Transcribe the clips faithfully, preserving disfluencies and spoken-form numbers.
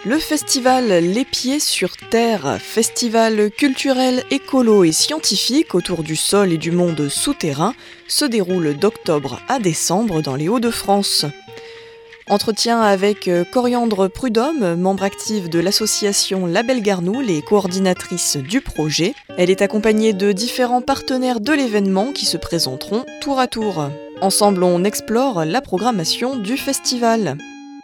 Le festival Les Pieds sur Terre, festival culturel, écolo et scientifique autour du sol et du monde souterrain, se déroule d'octobre à décembre dans les Hauts-de-France. Entretien avec Coriandre Prudhomme, membre active de l'association Label Garnoul et coordinatrice du projet. Elle est accompagnée de différents partenaires de l'événement qui se présenteront tour à tour. Ensemble, on explore la programmation du festival.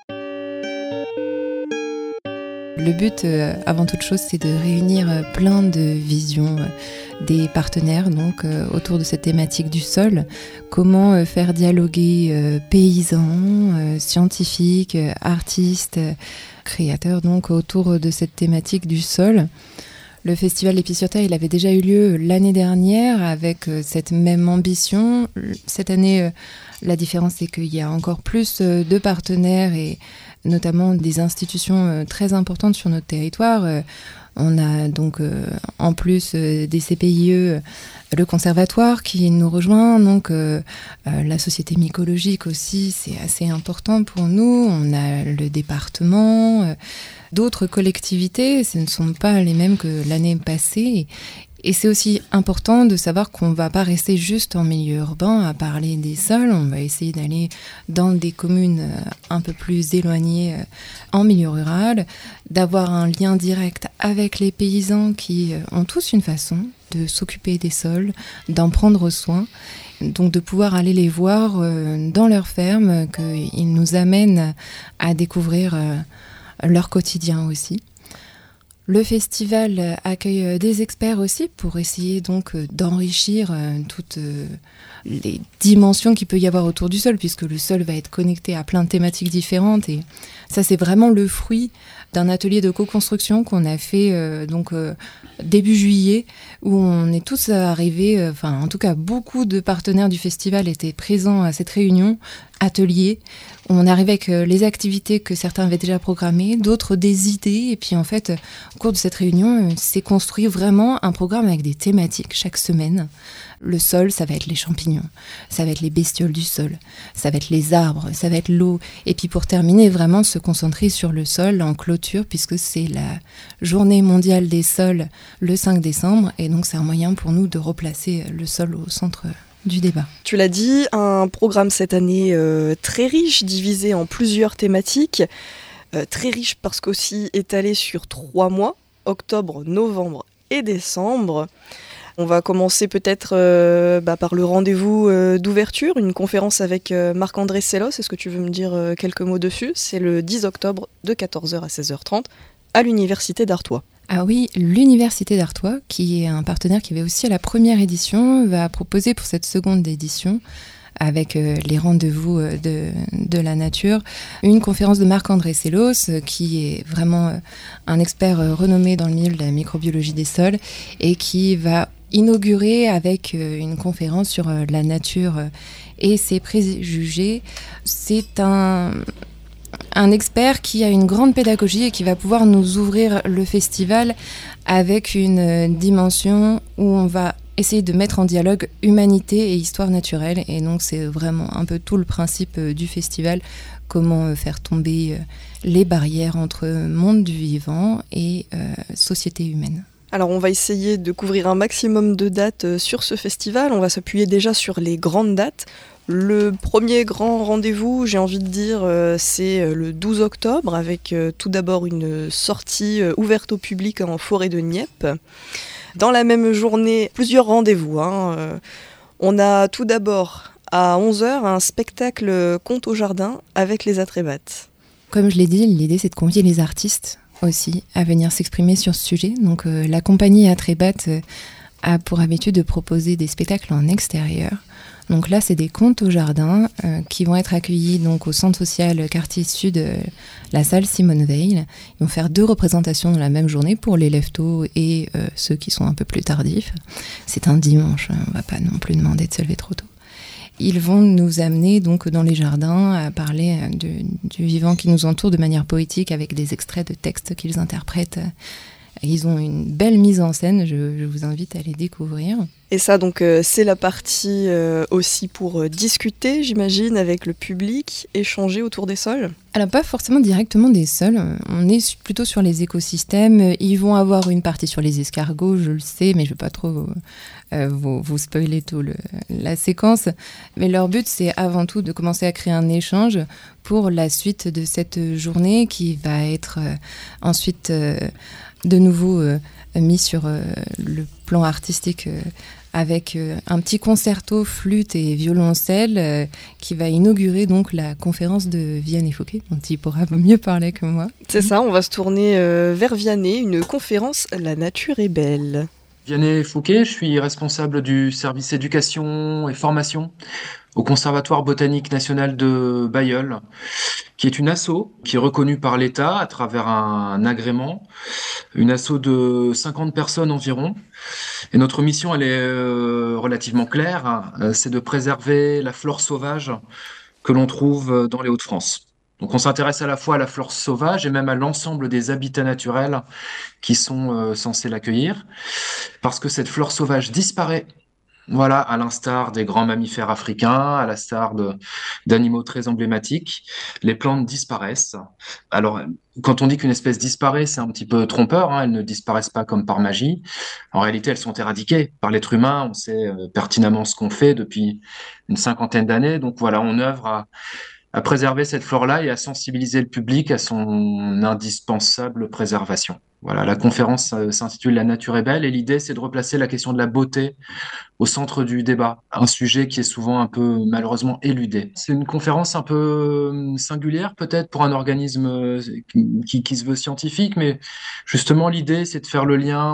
Le but, euh, avant toute chose, c'est de réunir euh, plein de visions euh, des partenaires donc, euh, autour de cette thématique du sol. Comment euh, faire dialoguer euh, paysans, euh, scientifiques, euh, artistes, euh, créateurs donc, autour de cette thématique du sol. Le festival Les Pieds sur Terre, il avait déjà eu lieu l'année dernière avec euh, cette même ambition. Cette année, euh, la différence, c'est qu'il y a encore plus euh, de partenaires et notamment des institutions euh, très importantes sur notre territoire. Euh, on a donc euh, en plus euh, des C P I E, euh, le conservatoire qui nous rejoint, donc euh, euh, la société mycologique aussi, c'est assez important pour nous. On a le département, euh, d'autres collectivités, ce ne sont pas les mêmes que l'année passée. Et c'est aussi important de savoir qu'on ne va pas rester juste en milieu urbain à parler des sols. On va essayer d'aller dans des communes un peu plus éloignées en milieu rural, d'avoir un lien direct avec les paysans qui ont tous une façon de s'occuper des sols, d'en prendre soin. Donc de pouvoir aller les voir dans leur ferme, qu'ils nous amènent à découvrir leur quotidien aussi. Le festival accueille des experts aussi pour essayer donc d'enrichir toutes les dimensions qu'il peut y avoir autour du sol, puisque le sol va être connecté à plein de thématiques différentes. Et ça, c'est vraiment le fruit d'un atelier de co-construction qu'on a fait euh, donc euh, début juillet, où on est tous arrivés, euh, enfin en tout cas beaucoup de partenaires du festival étaient présents à cette réunion, atelier. On arrivait avec euh, les activités que certains avaient déjà programmées, d'autres des idées, et puis en fait, euh, au cours de cette réunion, euh, c'est construit vraiment un programme avec des thématiques chaque semaine. Le sol, ça va être les champignons, ça va être les bestioles du sol, ça va être les arbres, ça va être l'eau. Et puis pour terminer, vraiment se concentrer sur le sol en clôture, puisque c'est la journée mondiale des sols le cinq décembre. Et donc c'est un moyen pour nous de replacer le sol au centre du débat. Tu l'as dit, un programme cette année euh, très riche, divisé en plusieurs thématiques. Euh, très riche parce qu'aussi étalé sur trois mois, octobre, novembre et décembre. On va commencer peut-être euh, bah, par le rendez-vous euh, d'ouverture, une conférence avec euh, Marc-André Sellos. Est-ce que tu veux me dire euh, quelques mots dessus ? C'est le dix octobre de quatorze heures à seize heures trente à l'Université d'Artois. Ah oui, l'Université d'Artois, qui est un partenaire qui avait aussi à la première édition, va proposer pour cette seconde édition, avec euh, les rendez-vous euh, de, de la nature, une conférence de Marc-André Sellos, euh, qui est vraiment euh, un expert euh, renommé dans le milieu de la microbiologie des sols, et qui va inaugurer avec euh, une conférence sur euh, la nature euh, et ses préjugés. C'est un... un expert qui a une grande pédagogie et qui va pouvoir nous ouvrir le festival avec une dimension où on va essayer de mettre en dialogue humanité et histoire naturelle. Et donc c'est vraiment un peu tout le principe du festival, comment faire tomber les barrières entre monde du vivant et euh, société humaine. Alors on va essayer de couvrir un maximum de dates sur ce festival. On va s'appuyer déjà sur les grandes dates. Le premier grand rendez-vous, j'ai envie de dire, euh, c'est le douze octobre, avec euh, tout d'abord une sortie euh, ouverte au public en forêt de Nieppe. Dans la même journée, plusieurs rendez-vous. Hein, euh, on a tout d'abord à onze heures un spectacle Conte au jardin avec les Atrébates. Comme je l'ai dit, l'idée c'est de convier les artistes aussi à venir s'exprimer sur ce sujet. Donc euh, la compagnie Atrébates euh, a pour habitude de proposer des spectacles en extérieur. Donc là, c'est des contes au jardin euh, qui vont être accueillis donc, au centre social quartier sud, euh, la salle Simone Veil. Ils vont faire deux représentations dans la même journée pour les lève-tôt et euh, ceux qui sont un peu plus tardifs. C'est un dimanche, on ne va pas non plus demander de se lever trop tôt. Ils vont nous amener donc dans les jardins à parler de, du vivant qui nous entoure de manière poétique avec des extraits de textes qu'ils interprètent. Ils ont une belle mise en scène, je, je vous invite à les découvrir. Et ça, donc, euh, c'est la partie euh, aussi pour euh, discuter, j'imagine, avec le public, échanger autour des sols. Alors pas forcément directement des sols, on est plutôt sur les écosystèmes. Ils vont avoir une partie sur les escargots, je le sais, mais je ne vais pas trop euh, vous, vous spoiler tout le, la séquence. Mais leur but, c'est avant tout de commencer à créer un échange pour la suite de cette journée qui va être euh, ensuite euh, de nouveau euh, mis sur euh, le plan artistique euh, avec euh, un petit concerto flûte et violoncelle euh, qui va inaugurer donc la conférence de Vianney Fouquet, dont il pourra mieux parler que moi. C'est ça, on va se tourner euh, vers Vianney, une conférence « La nature est belle ». Vianney Fouquet, je suis responsable du service éducation et formation au Conservatoire botanique national de Bailleul, qui est une asso qui est reconnue par l'État à travers un agrément, une asso de cinquante personnes environ. Et notre mission, elle est euh, relativement claire, hein. C'est de préserver la flore sauvage que l'on trouve dans les Hauts-de-France. Donc on s'intéresse à la fois à la flore sauvage et même à l'ensemble des habitats naturels qui sont euh, censés l'accueillir, parce que cette flore sauvage disparaît. Voilà, à l'instar des grands mammifères africains, à l'instar de, d'animaux très emblématiques, les plantes disparaissent. Alors, quand on dit qu'une espèce disparaît, c'est un petit peu trompeur, hein, elles ne disparaissent pas comme par magie. En réalité, elles sont éradiquées par l'être humain. On sait euh, pertinemment ce qu'on fait depuis une cinquantaine d'années. Donc voilà, on œuvre à, à préserver cette flore-là et à sensibiliser le public à son indispensable préservation. Voilà, la conférence euh, s'intitule La nature est belle et l'idée, c'est de replacer la question de la beauté au centre du débat, un sujet qui est souvent un peu malheureusement éludé. C'est une conférence un peu singulière peut-être pour un organisme qui, qui se veut scientifique, mais justement l'idée c'est de faire le lien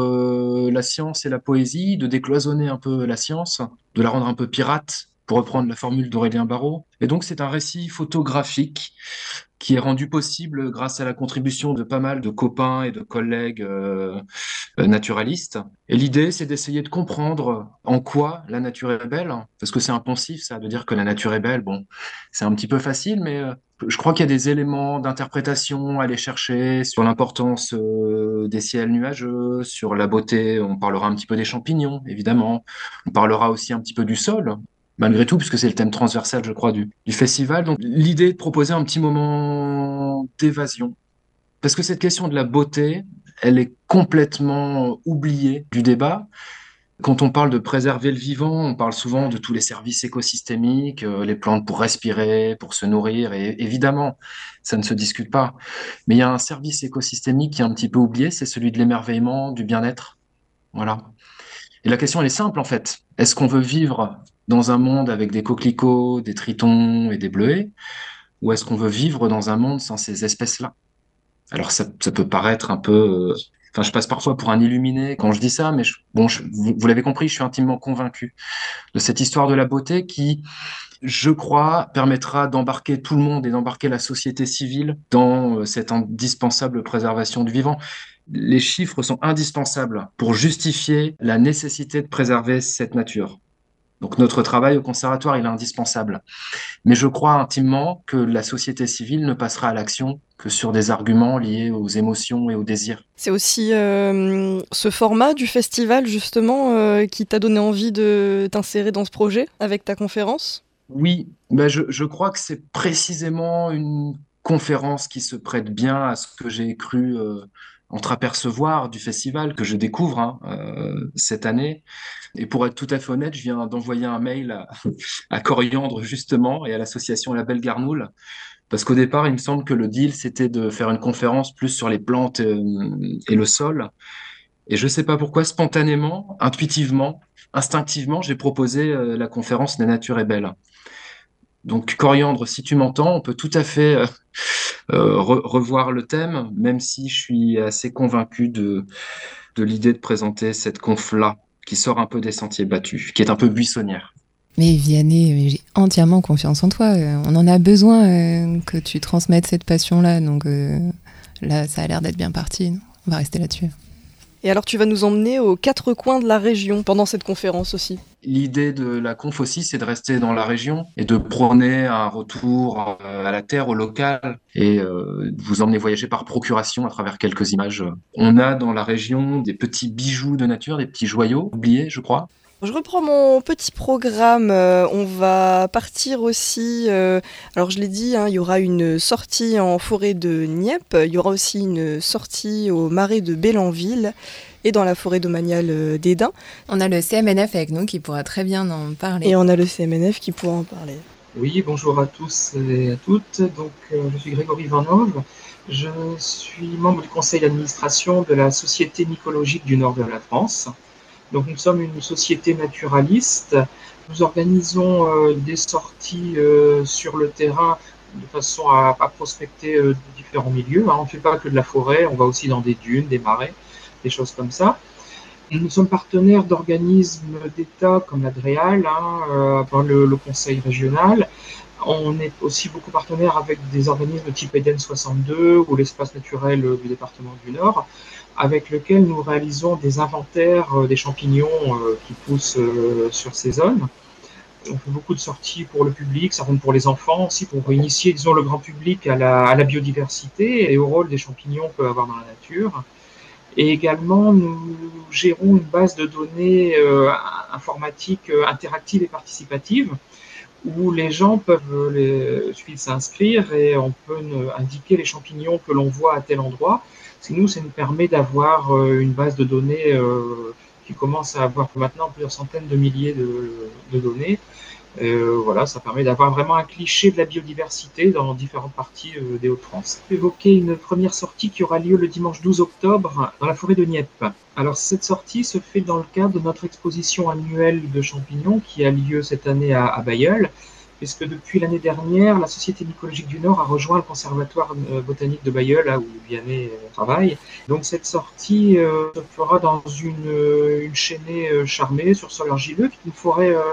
entre la science et la poésie, de décloisonner un peu la science, de la rendre un peu pirate, pour reprendre la formule d'Aurélien Barraud. Et donc c'est un récit photographique qui est rendu possible grâce à la contribution de pas mal de copains et de collègues euh, naturalistes. Et l'idée, c'est d'essayer de comprendre en quoi la nature est belle, parce que c'est un poncif, ça, de dire que la nature est belle. Bon, c'est un petit peu facile, mais euh, je crois qu'il y a des éléments d'interprétation à aller chercher sur l'importance euh, des ciels nuageux, sur la beauté. On parlera un petit peu des champignons, évidemment. On parlera aussi un petit peu du sol, malgré tout, puisque c'est le thème transversal, je crois, du, du festival. Donc, l'idée est de proposer un petit moment d'évasion. Parce que cette question de la beauté, elle est complètement oubliée du débat. Quand on parle de préserver le vivant, on parle souvent de tous les services écosystémiques, euh, les plantes pour respirer, pour se nourrir, et évidemment, ça ne se discute pas. Mais il y a un service écosystémique qui est un petit peu oublié, c'est celui de l'émerveillement, du bien-être. Voilà. Et la question, elle est simple, en fait. Est-ce qu'on veut vivre dans un monde avec des coquelicots, des tritons et des bleuets, ou est-ce qu'on veut vivre dans un monde sans ces espèces-là? Alors ça, ça peut paraître un peu... euh, Enfin, je passe parfois pour un illuminé quand je dis ça, mais je- bon, je- vous, vous l'avez compris, je suis intimement convaincu de cette histoire de la beauté qui, je crois, permettra d'embarquer tout le monde et d'embarquer la société civile dans euh, cette indispensable préservation du vivant. Les chiffres sont indispensables pour justifier la nécessité de préserver cette nature. Donc notre travail au conservatoire, il est indispensable. Mais je crois intimement que la société civile ne passera à l'action que sur des arguments liés aux émotions et aux désirs. C'est aussi euh, ce format du festival, justement, euh, qui t'a donné envie de t'insérer dans ce projet avec ta conférence ? Oui, ben je, je crois que c'est précisément une conférence qui se prête bien à ce que j'ai cru euh, entreapercevoir du festival, que je découvre hein, euh, cette année. Et pour être tout à fait honnête, je viens d'envoyer un mail à, à Coriandre, justement, et à l'association La Belle Garnoule, parce qu'au départ, il me semble que le deal, c'était de faire une conférence plus sur les plantes euh, et le sol. Et je ne sais pas pourquoi, spontanément, intuitivement, instinctivement, j'ai proposé euh, la conférence La nature est belle. Donc, Coriandre, si tu m'entends, on peut tout à fait euh, euh, re- revoir le thème, même si je suis assez convaincu de, de l'idée de présenter cette conf-là, qui sort un peu des sentiers battus, qui est un peu buissonnière. Mais Vianney, j'ai entièrement confiance en toi. Euh, On en a besoin euh, que tu transmettes cette passion-là. Donc euh, là, ça a l'air d'être bien parti. Non, on va rester là-dessus. Et alors tu vas nous emmener aux quatre coins de la région pendant cette conférence aussi. L'idée de la conf aussi, c'est de rester dans la région et de prôner un retour euh, à la terre, au local, et euh, de vous emmener voyager par procuration à travers quelques images. On a dans la région des petits bijoux de nature, des petits joyaux oubliés, je crois. Je reprends mon petit programme. Euh, on va partir aussi. Euh, alors, je l'ai dit, hein, il y aura une sortie en forêt de Nieppe. Il y aura aussi une sortie au marais de Bélanville et dans la forêt domaniale d'Esdin. On a le C M N F avec nous qui pourra très bien en parler. Et on a le C M N F qui pourra en parler. Oui, bonjour à tous et à toutes. Donc, euh, je suis Grégory Vanhove. Je suis membre du conseil d'administration de la Société mycologique du Nord de la France. Donc, nous sommes une société naturaliste. Nous organisons euh, des sorties euh, sur le terrain de façon à, à prospecter euh, différents milieux. Hein. On ne fait pas que de la forêt, on va aussi dans des dunes, des marais, des choses comme ça. Nous sommes partenaires d'organismes d'État comme la DREAL, hein, euh, par le, le conseil régional. On est aussi beaucoup partenaires avec des organismes type Eden soixante-deux ou l'espace naturel du département du Nord, avec lequel nous réalisons des inventaires des champignons qui poussent sur ces zones. On fait beaucoup de sorties pour le public, certaines pour les enfants aussi, pour initier, disons, le grand public à la, à la biodiversité et au rôle des champignons peuvent avoir dans la nature. Et également, nous gérons une base de données euh, informatique euh, interactive et participative où les gens peuvent les, suffit de s'inscrire et on peut indiquer les champignons que l'on voit à tel endroit. C'est nous, ça nous permet d'avoir euh, une base de données euh, qui commence à avoir maintenant plusieurs centaines de milliers de, de données. Euh, voilà, ça permet d'avoir vraiment un cliché de la biodiversité dans différentes parties euh, des Hauts-de-France. Je vais évoquer une première sortie qui aura lieu le dimanche douze octobre dans la forêt de Nieppe. Alors cette sortie se fait dans le cadre de notre exposition annuelle de champignons qui a lieu cette année à, à Bailleul, puisque depuis l'année dernière, la Société mycologique du Nord a rejoint le conservatoire botanique de Bailleul, là où Vianney travaille. Donc cette sortie euh, se fera dans une, une chaînée charmée sur sol argileux, qui est une forêt euh,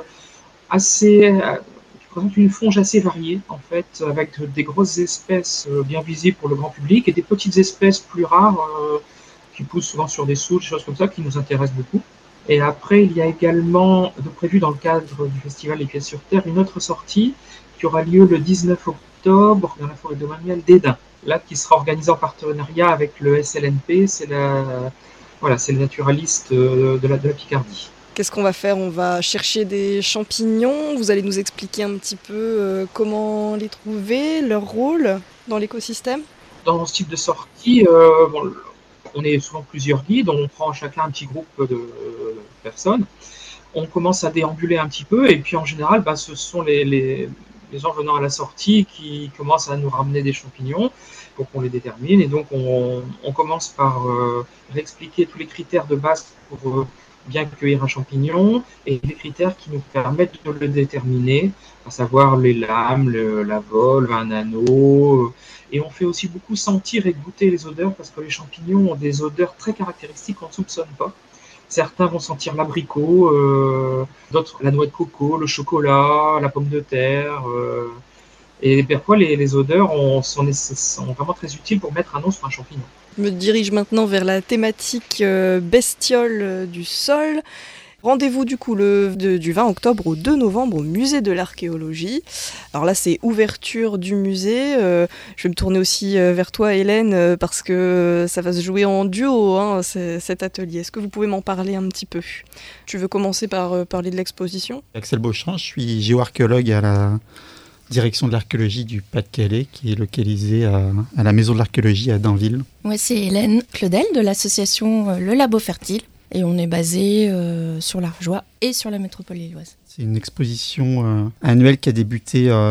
assez, qui présente une fonge assez variée, en fait, avec des grosses espèces bien visibles pour le grand public et des petites espèces plus rares euh, qui poussent souvent sur des souches, des choses comme ça, qui nous intéressent beaucoup. Et après, il y a également de prévu dans le cadre du festival Les Pieds sur Terre une autre sortie qui aura lieu le dix-neuf octobre dans la forêt domaniale d'Esdin, là qui sera organisée en partenariat avec le S L N P, c'est la, voilà, c'est le naturaliste de la, de la Picardie. Qu'est-ce qu'on va faire? On va chercher des champignons. Vous allez nous expliquer un petit peu euh, comment les trouver, leur rôle dans l'écosystème? Dans ce type de sortie, euh, bon, on est souvent plusieurs guides, on prend chacun un petit groupe de personnes. On commence à déambuler un petit peu et puis en général, bah, ce sont les, les, les gens venant à la sortie qui commencent à nous ramener des champignons pour qu'on les détermine. Et donc on, on commence par euh, réexpliquer tous les critères de base pour euh, bien cueillir un champignon et les critères qui nous permettent de le déterminer, à savoir les lames, le, la volve, un anneau. Et on fait aussi beaucoup sentir et goûter les odeurs parce que les champignons ont des odeurs très caractéristiques qu'on ne soupçonne pas. Certains vont sentir l'abricot, euh, d'autres la noix de coco, le chocolat, la pomme de terre. Euh, et parfois, les, les odeurs ont, sont, sont vraiment très utiles pour mettre un nom sur un champignon. Je me dirige maintenant vers la thématique euh, bestiole euh, du sol. Rendez-vous du coup le, de, du vingt octobre au deux novembre au musée de l'archéologie. Alors là, c'est ouverture du musée. Euh, je vais me tourner aussi euh, vers toi, Hélène, euh, parce que ça va se jouer en duo, hein, cet atelier. Est-ce que vous pouvez m'en parler un petit peu? Tu veux commencer par euh, parler de l'exposition? Axel Beauchamp, je suis géoarchéologue à la direction de l'archéologie du Pas-de-Calais, qui est localisée à, à la maison de l'archéologie à Dainville. Moi, c'est Hélène Claudel de l'association euh, Le Labo Fertile. Et on est basé euh, sur l'Argeois et sur la métropole lilloise. C'est une exposition euh, annuelle qui a débuté euh,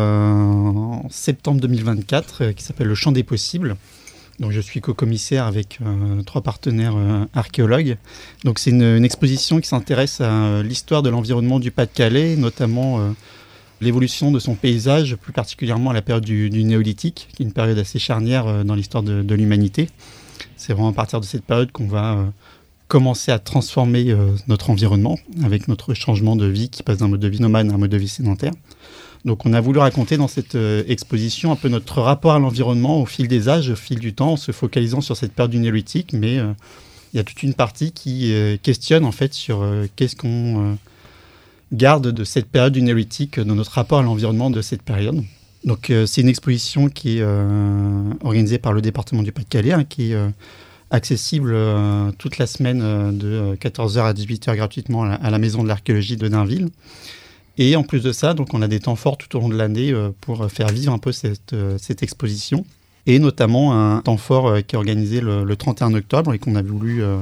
en septembre deux mille vingt-quatre, euh, qui s'appelle Le Champ des Possibles. Donc, je suis co-commissaire avec euh, trois partenaires euh, archéologues. Donc, c'est une, une exposition qui s'intéresse à euh, l'histoire de l'environnement du Pas-de-Calais, notamment euh, l'évolution de son paysage, plus particulièrement à la période du, du Néolithique, qui est une période assez charnière euh, dans l'histoire de, de l'humanité. C'est vraiment à partir de cette période qu'on va euh, commencer à transformer euh, notre environnement avec notre changement de vie qui passe d'un mode de vie nomade à un mode de vie sédentaire. Donc on a voulu raconter dans cette euh, exposition un peu notre rapport à l'environnement au fil des âges, au fil du temps, en se focalisant sur cette période du Néolithique, mais euh, il y a toute une partie qui euh, questionne en fait sur euh, qu'est-ce qu'on euh, garde de cette période du Néolithique, de notre rapport à l'environnement de cette période. Donc euh, c'est une exposition qui est euh, organisée par le département du Pas-de-Calais, hein, qui est euh, accessible euh, toute la semaine euh, de quatorze heures à dix-huit heures gratuitement à la, à la Maison de l'Archéologie de Dainville. Et en plus de ça, donc, on a des temps forts tout au long de l'année euh, pour faire vivre un peu cette, euh, cette exposition. Et notamment un temps fort euh, qui est organisé le, le trente et un octobre et qu'on a voulu euh,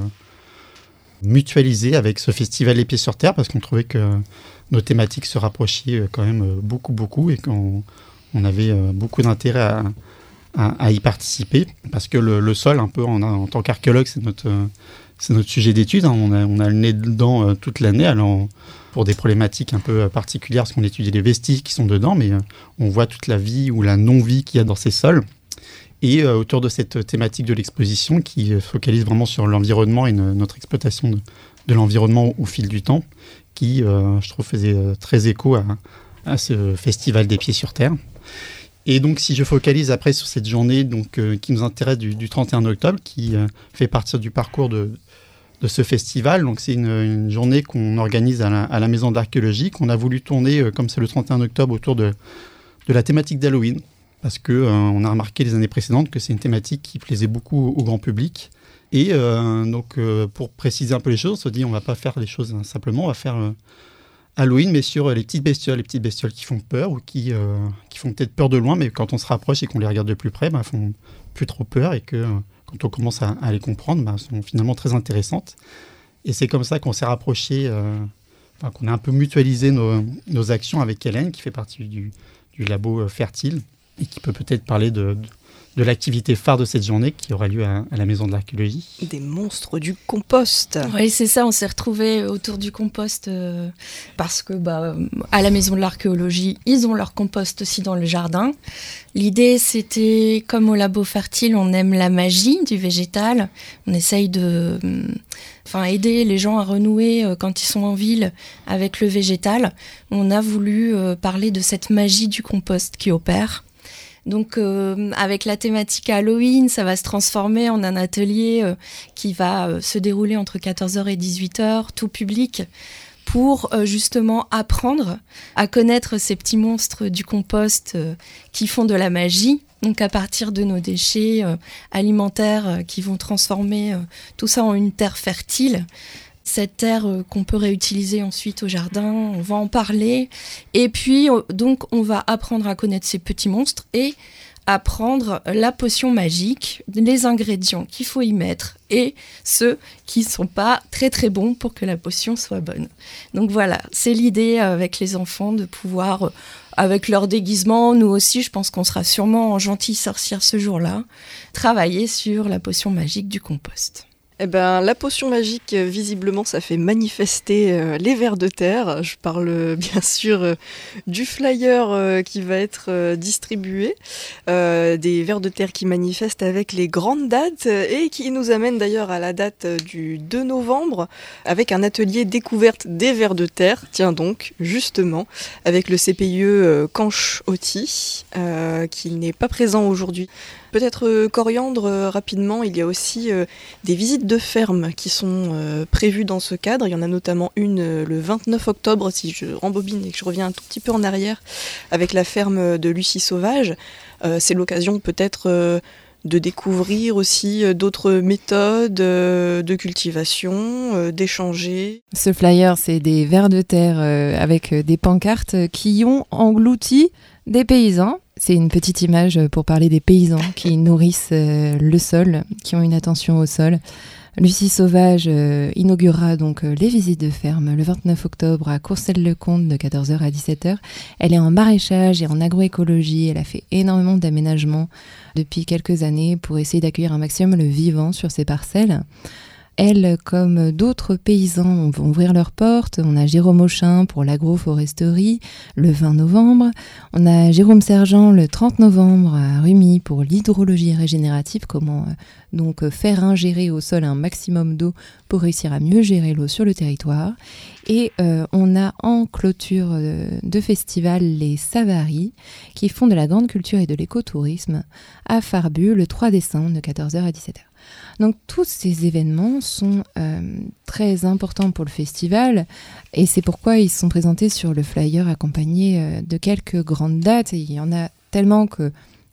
mutualiser avec ce festival Les Pieds sur Terre parce qu'on trouvait que nos thématiques se rapprochaient euh, quand même euh, beaucoup, beaucoup et qu'on on avait euh, beaucoup d'intérêt à, à, à y participer. Parce que le, le sol, un peu en, en tant qu'archéologue, c'est notre, euh, c'est notre sujet d'étude. Hein. On, a, on a le nez dedans euh, toute l'année. Alors, pour des problématiques un peu particulières, parce qu'on étudie les vestiges qui sont dedans, mais euh, on voit toute la vie ou la non-vie qu'il y a dans ces sols. Et euh, autour de cette thématique de l'exposition qui euh, focalise vraiment sur l'environnement et ne, notre exploitation de, de l'environnement au, au fil du temps, qui, euh, je trouve, faisait euh, très écho à, à ce festival des Pieds sur Terre. Et donc, si je focalise après sur cette journée donc, euh, qui nous intéresse du, du trente et un octobre, qui euh, fait partie du parcours de... de ce festival. Donc, c'est une, une journée qu'on organise à la, à la Maison de l'Archéologie, qu'on a voulu tourner, euh, comme c'est le trente et un octobre, autour de, de la thématique d'Halloween. Parce qu'on euh, a remarqué les années précédentes que c'est une thématique qui plaisait beaucoup au, au grand public. Et euh, donc, euh, pour préciser un peu les choses, on se dit on ne va pas faire les choses hein, simplement, on va faire euh, Halloween, mais sur euh, les petites bestioles, les petites bestioles qui font peur ou qui, euh, qui font peut-être peur de loin, mais quand on se rapproche et qu'on les regarde de plus près, bah, elles font plus trop peur et que... Euh, quand on commence à, à les comprendre, bah, sont finalement très intéressantes. Et c'est comme ça qu'on s'est rapproché, euh, enfin, qu'on a un peu mutualisé nos, nos actions avec Hélène, qui fait partie du, du labo Fertile, et qui peut peut-être parler de, de, de l'activité phare de cette journée qui aura lieu à, à la Maison de l'Archéologie. Des monstres du compost. Oui, c'est ça, on s'est retrouvés autour du compost euh, parce que bah, à la Maison de l'Archéologie, ils ont leur compost aussi dans le jardin. L'idée, c'était, comme au labo Fertile, on aime la magie du végétal. On essaye de enfin, aider les gens à renouer euh, quand ils sont en ville avec le végétal. On a voulu euh, parler de cette magie du compost qui opère. Donc, euh, avec la thématique Halloween, ça va se transformer en un atelier euh, qui va euh, se dérouler entre quatorze heures et dix-huit heures, tout public, pour euh, justement apprendre à connaître ces petits monstres du compost euh, qui font de la magie. Donc, à partir de nos déchets euh, alimentaires euh, qui vont transformer euh, tout ça en une terre fertile. Cette terre euh, qu'on peut réutiliser ensuite au jardin, on va en parler. Et puis, euh, donc, on va apprendre à connaître ces petits monstres et apprendre la potion magique, les ingrédients qu'il faut y mettre et ceux qui ne sont pas très très bons pour que la potion soit bonne. Donc voilà, c'est l'idée avec les enfants de pouvoir, avec leur déguisement, nous aussi, je pense qu'on sera sûrement en gentille sorcière ce jour-là, travailler sur la potion magique du compost. Eh ben, la potion magique, visiblement, ça fait manifester euh, les vers de terre. Je parle euh, bien sûr euh, du flyer euh, qui va être euh, distribué, euh, des vers de terre qui manifestent avec les grandes dates et qui nous amène d'ailleurs à la date du deux novembre avec un atelier découverte des vers de terre. Tiens donc, justement, avec le C P I E euh, Canche-Auty, euh, qui n'est pas présent aujourd'hui. Peut-être euh, Coriandre, euh, rapidement, il y a aussi euh, des visites de ferme qui sont euh, prévues dans ce cadre. Il y en a notamment une euh, le vingt-neuf octobre, si je rembobine et que je reviens un tout petit peu en arrière, avec la ferme de Lucie Sauvage. Euh, c'est l'occasion peut-être euh, de découvrir aussi euh, d'autres méthodes euh, de cultivation, euh, d'échanger. Ce flyer, c'est des vers de terre euh, avec des pancartes qui ont englouti des paysans. C'est une petite image pour parler des paysans qui nourrissent euh, le sol, qui ont une attention au sol. Lucie Sauvage euh, inaugurera donc euh, les visites de ferme le vingt-neuf octobre à Courcelles-le-Comte de quatorze heures à dix-sept heures. Elle est en maraîchage et en agroécologie. Elle a fait énormément d'aménagements depuis quelques années pour essayer d'accueillir un maximum le vivant sur ses parcelles. Elle, comme d'autres paysans, vont ouvrir leurs portes. On a Jérôme Auchin pour l'agroforesterie le vingt novembre. On a Jérôme Sergent le trente novembre à Rumi pour l'hydrologie régénérative. Comment euh, donc faire ingérer au sol un maximum d'eau pour réussir à mieux gérer l'eau sur le territoire. Et euh, on a en clôture euh, de festival les Savaris qui font de la grande culture et de l'écotourisme à Farbu le trois décembre de quatorze heures à dix-sept heures. Donc tous ces événements sont euh, très importants pour le festival et c'est pourquoi ils sont présentés sur le flyer accompagné euh, de quelques grandes dates. Et il y en a tellement que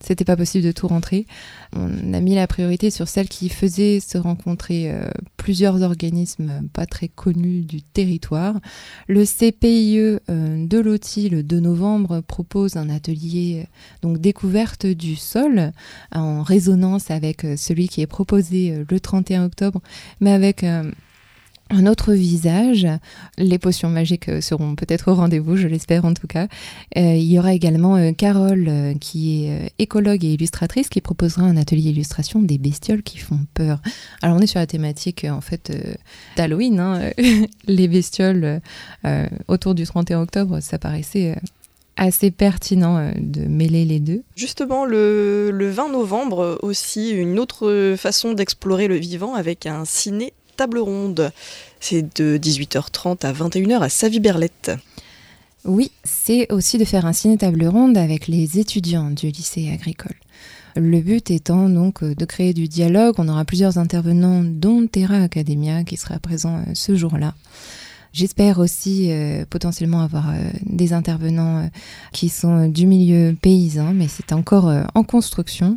c'était pas possible de tout rentrer. On a mis la priorité sur celles qui faisaient se rencontrer euh, plusieurs organismes pas très connus du territoire. Le C P I E euh, de Loti, le deux novembre, propose un atelier euh, donc découverte du sol en résonance avec euh, celui qui est proposé euh, le trente et un octobre, mais avec euh, un autre visage. Les potions magiques seront peut-être au rendez-vous, je l'espère en tout cas. Euh, il y aura également euh, Carole, euh, qui est euh, écologue et illustratrice, qui proposera un atelier illustration des bestioles qui font peur. Alors on est sur la thématique euh, en fait euh, d'Halloween, hein. Les bestioles euh, autour du trente et un octobre, ça paraissait euh, assez pertinent euh, de mêler les deux. Justement, le, le vingt novembre aussi, une autre façon d'explorer le vivant avec un ciné table ronde. C'est de dix-huit heures trente à vingt et une heures à Savy-Berlette. Oui, c'est aussi de faire un ciné table ronde avec les étudiants du lycée agricole. Le but étant donc de créer du dialogue. On aura plusieurs intervenants, dont Terra Academia qui sera présent ce jour-là. J'espère aussi euh, potentiellement avoir euh, des intervenants euh, qui sont du milieu paysan, mais c'est encore euh, en construction.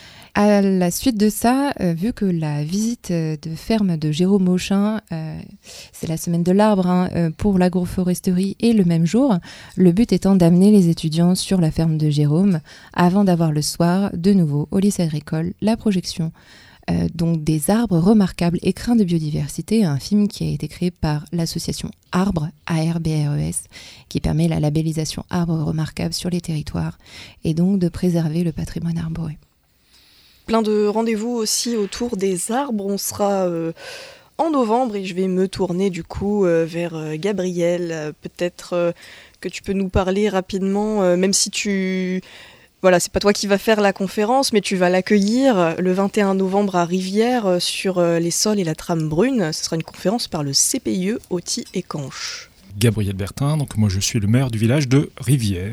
À la suite de ça, euh, vu que la visite de ferme de Jérôme Auchin, euh, c'est la semaine de l'arbre hein, euh, pour l'agroforesterie et le même jour, le but étant d'amener les étudiants sur la ferme de Jérôme avant d'avoir le soir, de nouveau, au lycée agricole, la projection euh, donc des arbres remarquables, écrins de biodiversité, un film qui a été créé par l'association Arbre, A R B R E S, qui permet la labellisation arbres remarquables sur les territoires et donc de préserver le patrimoine arboré. Plein de rendez-vous aussi autour des arbres. On sera euh, en novembre et je vais me tourner du coup euh, vers euh, Gabriel. Euh, peut-être euh, que tu peux nous parler rapidement, euh, même si tu... Voilà, c'est pas toi qui vas faire la conférence, mais tu vas l'accueillir le vingt et un novembre à Rivière euh, sur euh, les sols et la trame brune. Ce sera une conférence par le C P I E Auty et Canche. Gabriel Bertin, donc moi je suis le maire du village de Rivière.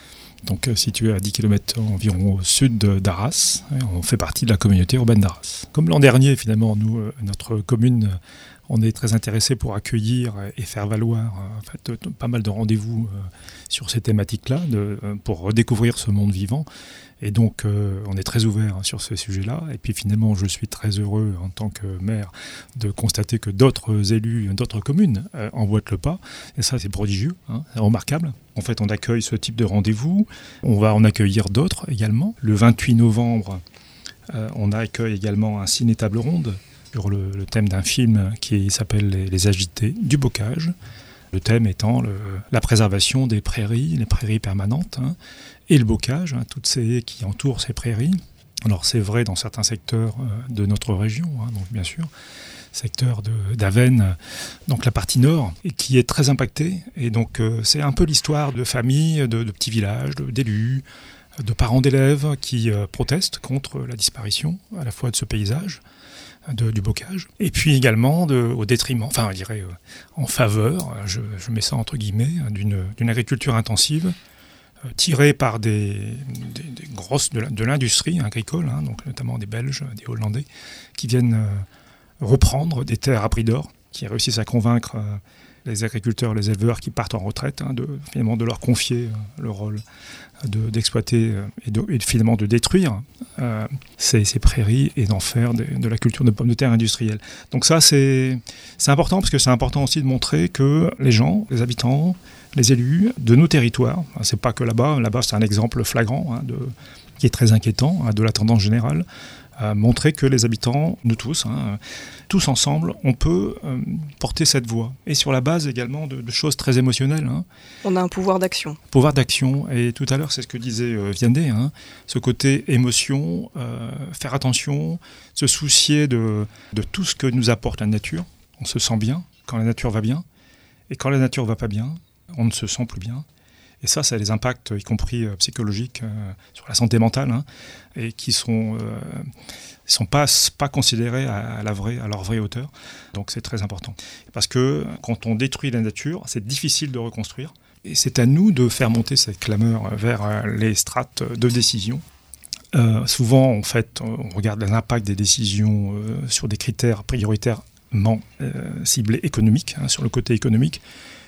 Donc situé à dix kilomètres environ au sud d'Arras. On fait partie de la communauté urbaine d'Arras. Comme l'an dernier, finalement, nous, notre commune, on est très intéressé pour accueillir et faire valoir en fait, pas mal de rendez-vous sur ces thématiques-là, de, pour redécouvrir ce monde vivant. Et donc, euh, on est très ouvert hein, sur ce sujet-là. Et puis finalement, je suis très heureux en tant que maire de constater que d'autres élus, d'autres communes euh, emboîtent le pas. Et ça, c'est prodigieux, hein, c'est remarquable. En fait, on accueille ce type de rendez-vous. On va en accueillir d'autres également. Le vingt-huit novembre, euh, on accueille également un ciné table ronde sur le, le thème d'un film qui s'appelle Les, les agités du bocage. Le thème étant le, la préservation des prairies, les prairies permanentes, hein, et le bocage, hein, toutes ces qui entourent ces prairies. Alors c'est vrai dans certains secteurs euh, de notre région, hein, donc bien sûr, secteur d'Avesnes, donc la partie nord, et qui est très impactée. Et donc euh, c'est un peu l'histoire de familles, de, de petits villages, d'élus, de, de parents d'élèves qui euh, protestent contre la disparition à la fois de ce paysage, De, du bocage, et puis également de, au détriment, enfin je dirais euh, en faveur, je, je mets ça entre guillemets, d'une, d'une agriculture intensive euh, tirée par des, des, des grosses de, de l'industrie agricole, hein, donc notamment des Belges, des Hollandais, qui viennent euh, reprendre des terres à prix d'or, qui réussissent à convaincre euh, les agriculteurs, les éleveurs qui partent en retraite, hein, de, finalement de leur confier euh, le rôle de, d'exploiter euh, et, de, et finalement de détruire euh, ces, ces prairies et d'en faire de, de la culture de pommes de terre industrielle. Donc ça, c'est, c'est important parce que c'est important aussi de montrer que les gens, les habitants, les élus de nos territoires, hein, c'est pas que là-bas, là-bas c'est un exemple flagrant hein, de, qui est très inquiétant hein, de la tendance générale, à montrer que les habitants, nous tous, hein, tous ensemble, on peut euh, porter cette voix. Et sur la base également de, de choses très émotionnelles. Hein. On a un pouvoir d'action. Pouvoir d'action. Et tout à l'heure, c'est ce que disait euh, Vianney, hein, ce côté émotion, euh, faire attention, se soucier de, de tout ce que nous apporte la nature. On se sent bien quand la nature va bien. Et quand la nature va pas bien, on ne se sent plus bien. Et ça, ça a des impacts, y compris euh, psychologiques, euh, sur la santé mentale, hein, et qui sont, euh, sont pas, pas considérés à, à, la vraie, à leur vraie hauteur. Donc c'est très important. Parce que quand on détruit la nature, c'est difficile de reconstruire. Et c'est à nous de faire monter cette clameur vers euh, les strates de décision. Euh, souvent, en fait, on regarde l'impact des décisions euh, sur des critères prioritairement euh, ciblés économiques, hein, sur le côté économique.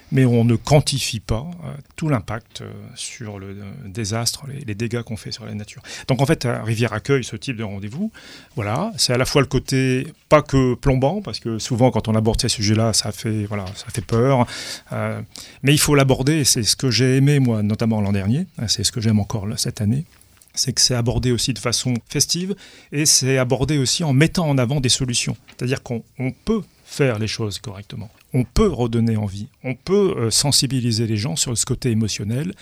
mais on ne quantifie pas euh, tout l'impact euh, sur le euh, désastre, les, les dégâts qu'on fait sur la nature. Donc en fait, Rivière accueille ce type de rendez-vous. Voilà, c'est à la fois le côté pas que plombant, parce que souvent quand on aborde ces sujets-là, ça fait, voilà, ça fait peur, euh, mais il faut l'aborder, et c'est ce que j'ai aimé moi, notamment l'an dernier, c'est ce que j'aime encore là, cette année. C'est que c'est abordé aussi de façon festive et c'est abordé aussi en mettant en avant des solutions. C'est-à-dire qu'on on peut faire les choses correctement. On peut redonner envie. On peut euh, sensibiliser les gens sur ce côté émotionnel.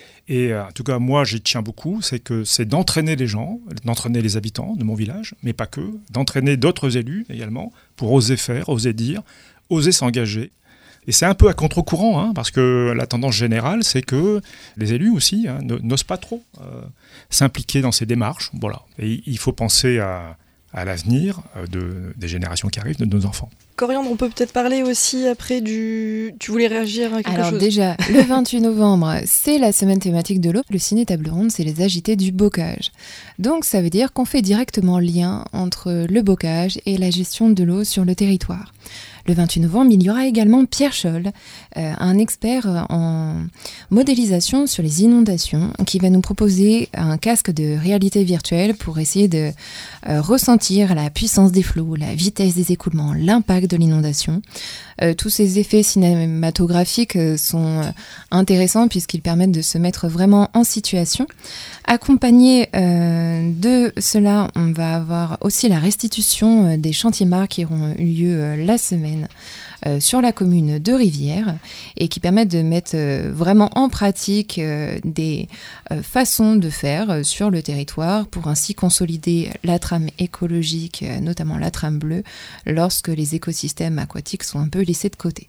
Et euh, en tout cas, moi, j'y tiens beaucoup. C'est que c'est d'entraîner les gens, d'entraîner les habitants de mon village, mais pas que, d'entraîner d'autres élus également pour oser faire, oser dire, oser s'engager. Et c'est un peu à contre-courant, hein, parce que la tendance générale, c'est que les élus aussi hein, n'osent pas trop euh, s'impliquer dans ces démarches. Voilà. Et il faut penser à, à l'avenir de, des générations qui arrivent, de nos enfants. Coriandre, on peut peut-être parler aussi après du... Tu voulais réagir à quelque Alors chose ? Alors déjà, le vingt-huit novembre, c'est la semaine thématique de l'eau. Le ciné table ronde, c'est les agités du bocage. Donc ça veut dire qu'on fait directement lien entre le bocage et la gestion de l'eau sur le territoire. Le vingt-huit novembre, il y aura également Pierre Scholl, euh, un expert en modélisation sur les inondations, qui va nous proposer un casque de réalité virtuelle pour essayer de euh, ressentir la puissance des flots, la vitesse des écoulements, l'impact de l'inondation. Euh, tous ces effets cinématographiques euh, sont euh, intéressants puisqu'ils permettent de se mettre vraiment en situation. Accompagné euh, de cela, on va avoir aussi la restitution euh, des chantiers mars qui auront eu lieu euh, la semaine euh, sur la commune de Rivière et qui permettent de mettre euh, vraiment en pratique euh, des euh, façons de faire euh, sur le territoire pour ainsi consolider la trame écologique, euh, notamment la trame bleue, lorsque les écosystèmes aquatiques sont un peu laissés de côté.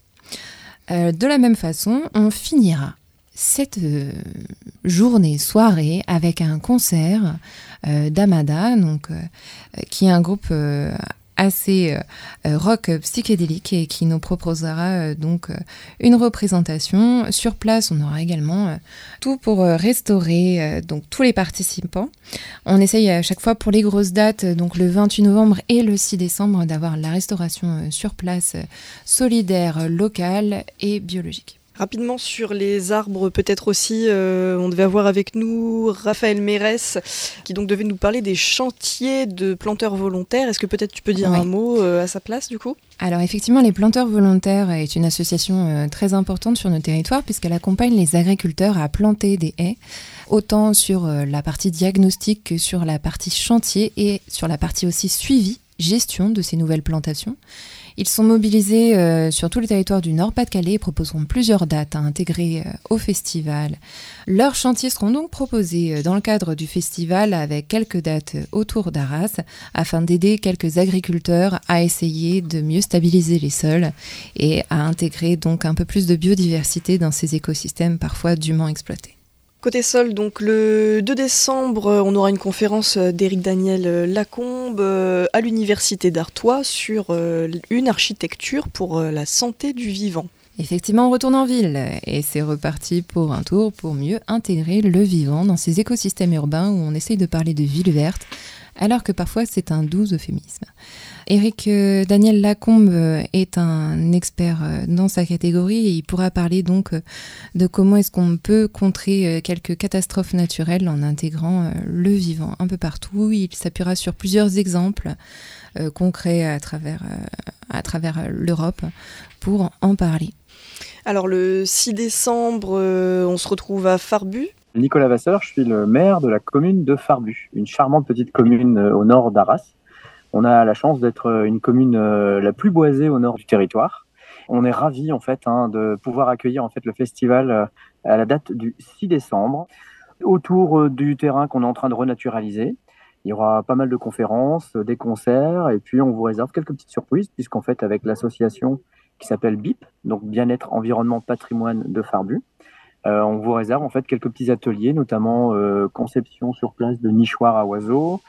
Euh, de la même façon, on finira cette euh, journée, soirée, avec un concert euh, d'Amada, donc, euh, qui est un groupe euh, assez euh, rock psychédélique et qui nous proposera euh, donc euh, une représentation. Sur place, on aura également euh, tout pour euh, restaurer euh, donc, tous les participants. On essaye à chaque fois pour les grosses dates, donc le vingt-huit novembre et le six décembre, d'avoir la restauration euh, sur place, euh, solidaire, locale et biologique. Rapidement sur les arbres, peut-être aussi, euh, on devait avoir avec nous Raphaël Mérès, qui donc devait nous parler des chantiers de planteurs volontaires. Est-ce que peut-être tu peux dire oui. un mot euh, à sa place du coup ? Alors effectivement, les planteurs volontaires est une association euh, très importante sur nos territoires puisqu'elle accompagne les agriculteurs à planter des haies, autant sur euh, la partie diagnostic que sur la partie chantier et sur la partie aussi suivi, gestion de ces nouvelles plantations. Ils sont mobilisés euh, sur tout le territoire du Nord-Pas-de-Calais et proposeront plusieurs dates à intégrer euh, au festival. Leurs chantiers seront donc proposés euh, dans le cadre du festival avec quelques dates euh, autour d'Arras afin d'aider quelques agriculteurs à essayer de mieux stabiliser les sols et à intégrer donc un peu plus de biodiversité dans ces écosystèmes parfois dûment exploités. Côté sol, donc le deux décembre, on aura une conférence d'Éric Daniel Lacombe à l'Université d'Artois sur une architecture pour la santé du vivant. Effectivement, on retourne en ville et c'est reparti pour un tour pour mieux intégrer le vivant dans ces écosystèmes urbains où on essaye de parler de ville verte, alors que parfois c'est un doux euphémisme. Éric euh, Daniel Lacombe euh, est un expert euh, dans sa catégorie et il pourra parler donc euh, de comment est-ce qu'on peut contrer euh, quelques catastrophes naturelles en intégrant euh, le vivant un peu partout. Il s'appuiera sur plusieurs exemples euh, concrets à travers, euh, à travers l'Europe pour en parler. Alors le six décembre, euh, on se retrouve à Farbus. Nicolas Vasseur, je suis le maire de la commune de Farbus, une charmante petite commune au nord d'Arras. On a la chance d'être une commune la plus boisée au nord du territoire. On est ravis en fait hein, de pouvoir accueillir en fait le festival à la date du six décembre autour du terrain qu'on est en train de renaturaliser. Il y aura pas mal de conférences, des concerts et puis on vous réserve quelques petites surprises puisqu'en fait avec l'association qui s'appelle B I P, donc Bien-être, Environnement, Patrimoine de Farbus, euh, on vous réserve en fait quelques petits ateliers, notamment euh, conception sur place de nichoirs à oiseaux,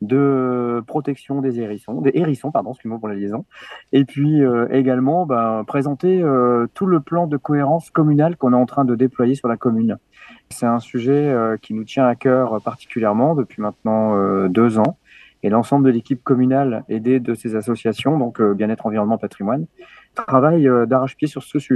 de protection des hérissons, des hérissons, pardon, excusez-moi pour la liaison, et puis euh, également ben, présenter euh, tout le plan de cohérence communale qu'on est en train de déployer sur la commune. C'est un sujet euh, qui nous tient à cœur particulièrement depuis maintenant euh, deux ans, et l'ensemble de l'équipe communale aidée de ces associations, donc euh, Bien-être, Environnement, Patrimoine, travaille euh, d'arrache-pied sur ce sujet.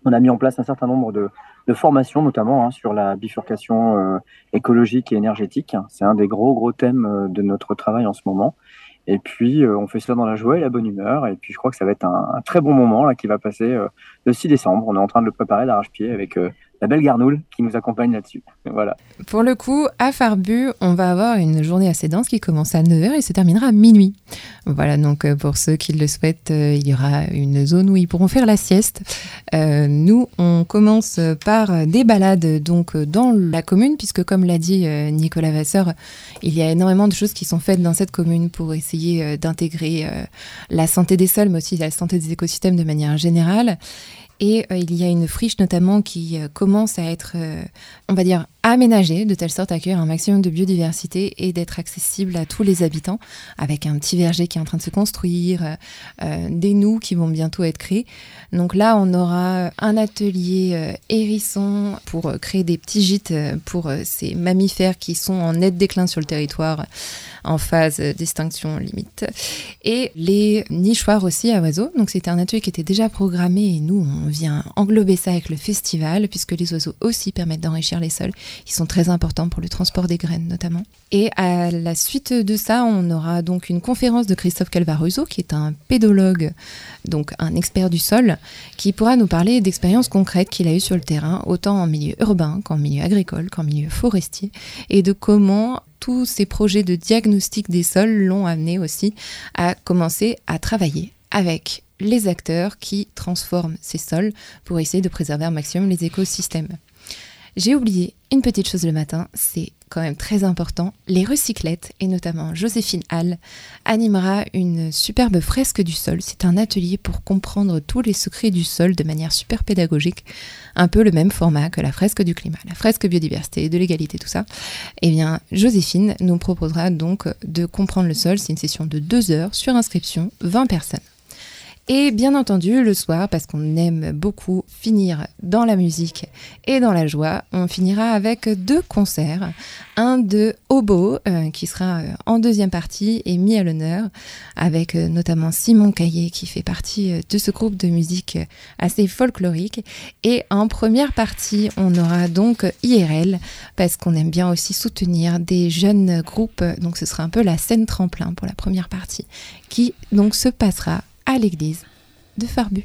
On a mis en place un certain nombre de, de formations, notamment hein, sur la bifurcation euh, écologique et énergétique. C'est un des gros, gros thèmes euh, de notre travail en ce moment. Et puis, euh, on fait cela dans la joie et la bonne humeur. Et puis, je crois que ça va être un, un très bon moment là, qui va passer euh, le six décembre. On est en train de le préparer d'arrache-pied avec euh, la belle Garnoul qui nous accompagne là-dessus. Voilà. Pour le coup, à Farbu, on va avoir une journée assez dense qui commence à neuf heures et se terminera à minuit. Voilà, donc euh, pour ceux qui le souhaitent, euh, il y aura une zone où ils pourront faire la sieste. Euh, nous, on commence par des balades donc dans la commune, puisque comme l'a dit euh, Nicolas Vasseur, il y a énormément de choses qui sont faites dans cette commune pour essayer euh, d'intégrer euh, la santé des sols, mais aussi la santé des écosystèmes de manière générale. Et euh, il y a une friche notamment qui euh, commence à être, euh, on va dire, aménagée de telle sorte à accueillir un maximum de biodiversité et d'être accessible à tous les habitants, avec un petit verger qui est en train de se construire, euh, euh, des noues qui vont bientôt être créées. Donc là, on aura un atelier euh, hérisson pour euh, créer des petits gîtes euh, pour euh, ces mammifères qui sont en net déclin sur le territoire, en phase d'extinction limite. Et les nichoirs aussi à oiseaux. Donc c'était un atelier qui était déjà programmé et nous, on vient englober ça avec le festival, puisque les oiseaux aussi permettent d'enrichir les sols. Ils sont très importants pour le transport des graines notamment. Et à la suite de ça, on aura donc une conférence de Christophe Calvaruso, qui est un pédologue, donc un expert du sol, qui pourra nous parler d'expériences concrètes qu'il a eues sur le terrain, autant en milieu urbain qu'en milieu agricole, qu'en milieu forestier, et de comment tous ces projets de diagnostic des sols l'ont amené aussi à commencer à travailler avec les acteurs qui transforment ces sols pour essayer de préserver un maximum les écosystèmes. J'ai oublié une petite chose le matin, c'est quand même très important, les recyclettes, et notamment Joséphine Hall animera une superbe fresque du sol. C'est un atelier pour comprendre tous les secrets du sol de manière super pédagogique, un peu le même format que la fresque du climat, la fresque biodiversité, de l'égalité, tout ça. Eh bien, Joséphine nous proposera donc de comprendre le sol. C'est une session de deux heures sur inscription, vingt personnes. Et bien entendu, le soir, parce qu'on aime beaucoup finir dans la musique et dans la joie, on finira avec deux concerts. Un de Obo, euh, qui sera euh, en deuxième partie et mis à l'honneur, avec euh, notamment Simon Caillé, qui fait partie euh, de ce groupe de musique euh, assez folklorique. Et en première partie, on aura donc I R L, parce qu'on aime bien aussi soutenir des jeunes groupes. Donc ce sera un peu la scène tremplin pour la première partie, qui donc se passera à l'église de Farbu.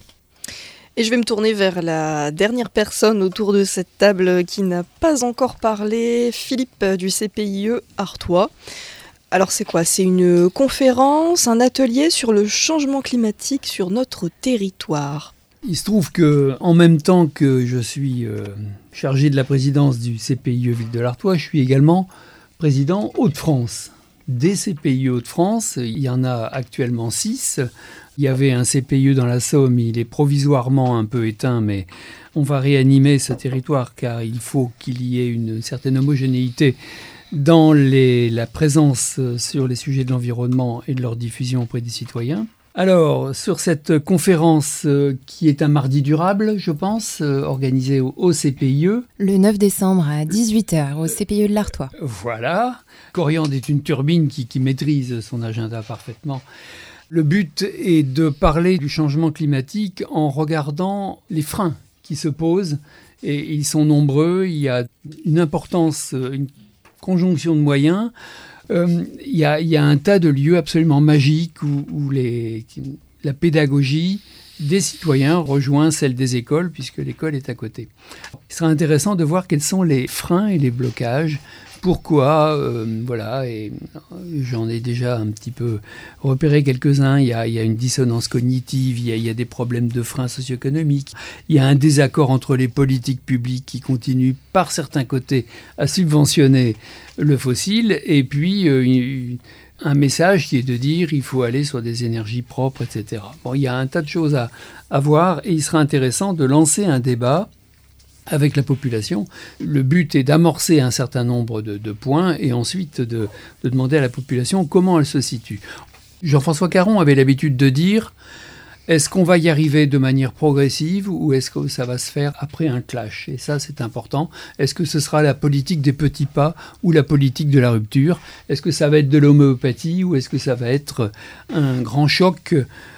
Et je vais me tourner vers la dernière personne autour de cette table qui n'a pas encore parlé, Philippe du C P I E Artois. Alors c'est quoi ? C'est une conférence, un atelier sur le changement climatique sur notre territoire. Il se trouve que, en même temps que je suis euh, chargé de la présidence du C P I E Ville de l'Artois, je suis également président Hauts-de-France. Des C P I E Hauts-de-France, il y en a actuellement six. Il y avait un C P I E dans la Somme, il est provisoirement un peu éteint, mais on va réanimer ce territoire car il faut qu'il y ait une certaine homogénéité dans les, la présence sur les sujets de l'environnement et de leur diffusion auprès des citoyens. Alors, sur cette conférence euh, qui est un mardi durable, je pense, euh, organisée au, au C P I E. Le neuf décembre à dix-huit heures au C P I E de l'Artois. Voilà. Coriandre est une turbine qui, qui maîtrise son agenda parfaitement. Le but est de parler du changement climatique en regardant les freins qui se posent. Et ils sont nombreux. Il y a une importance, une conjonction de moyens. Euh, il, y a, il y a un tas de lieux absolument magiques où, où les, la pédagogie des citoyens rejoint celle des écoles, puisque l'école est à côté. Il sera intéressant de voir quels sont les freins et les blocages. Pourquoi euh, voilà, et j'en ai déjà un petit peu repéré quelques-uns. Il y a, il y a une dissonance cognitive, il y a, il y a des problèmes de freins socio-économiques, il y a un désaccord entre les politiques publiques qui continuent par certains côtés à subventionner le fossile, et puis euh, un message qui est de dire il faut aller sur des énergies propres, et cetera. Bon, il y a un tas de choses à, à voir, et il sera intéressant de lancer un débat avec la population. Le but est d'amorcer un certain nombre de, de points et ensuite de, de demander à la population comment elle se situe. Jean-François Caron avait l'habitude de dire « Est-ce qu'on va y arriver de manière progressive ou est-ce que ça va se faire après un clash ?» Et ça, c'est important. Est-ce que ce sera la politique des petits pas ou la politique de la rupture ? Est-ce que ça va être de l'homéopathie ou est-ce que ça va être un grand choc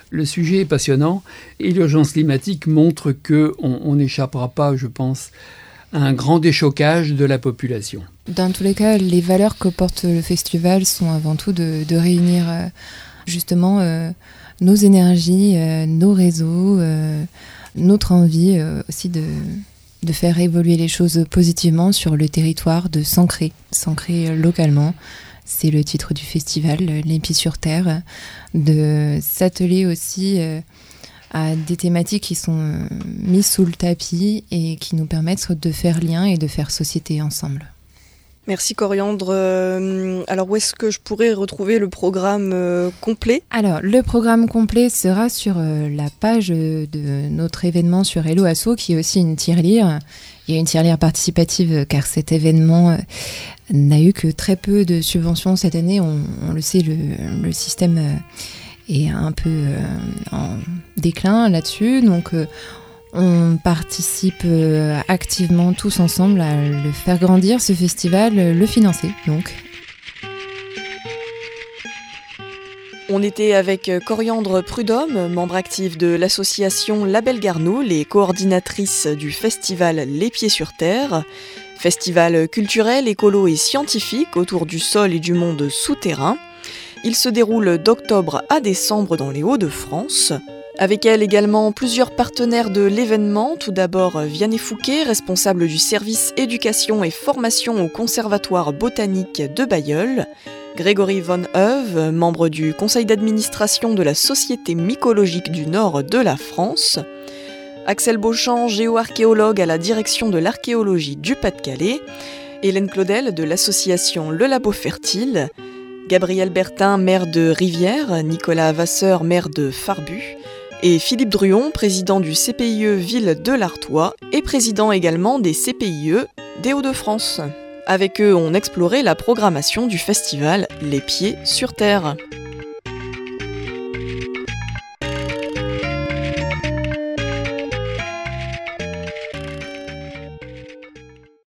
Le sujet est passionnant et l'urgence climatique montre qu'on n'échappera pas, je pense, à un grand déchocage de la population. Dans tous les cas, les valeurs que porte le festival sont avant tout de, de réunir euh, justement euh, nos énergies, euh, nos réseaux, euh, notre envie euh, aussi de, de faire évoluer les choses positivement sur le territoire, de s'ancrer, s'ancrer localement. C'est le titre du festival, Les Pieds sur Terre, de s'atteler aussi euh, à des thématiques qui sont euh, mises sous le tapis et qui nous permettent de faire lien et de faire société ensemble. Merci Coriandre. Alors où est-ce que je pourrais retrouver le programme euh, complet ? Alors le programme complet sera sur euh, la page de notre événement sur Hello Asso, qui est aussi une tirelire. Il y a une tirelire participative car cet événement euh, n'a eu que très peu de subventions cette année. On, on le sait, le, le système euh, est un peu euh, en déclin là-dessus. Donc euh, on participe euh, activement tous ensemble à le faire grandir, ce festival, le financer donc. On était avec Coriandre Prudhomme, membre active de l'association Label Garnoul et coordinatrice du festival Les Pieds sur Terre, festival culturel, écolo et scientifique autour du sol et du monde souterrain. Il se déroule d'octobre à décembre dans les Hauts-de-France. Avec elle également plusieurs partenaires de l'événement. Tout d'abord Vianney Fouquet, responsable du service éducation et formation au Conservatoire botanique de Bailleul. Grégory Von Heuve, membre du conseil d'administration de la Société mycologique du Nord de la France. Axel Beauchamp, géoarchéologue à la direction de l'archéologie du Pas-de-Calais. Hélène Claudel de l'association Le Labo Fertile. Gabriel Bertin, maire de Rivière. Nicolas Vasseur, maire de Farbus. Et Philippe Druon, président du C P I E Ville de l'Artois et président également des C P I E des Hauts-de-France. Avec eux, on explorait la programmation du festival Les Pieds sur Terre.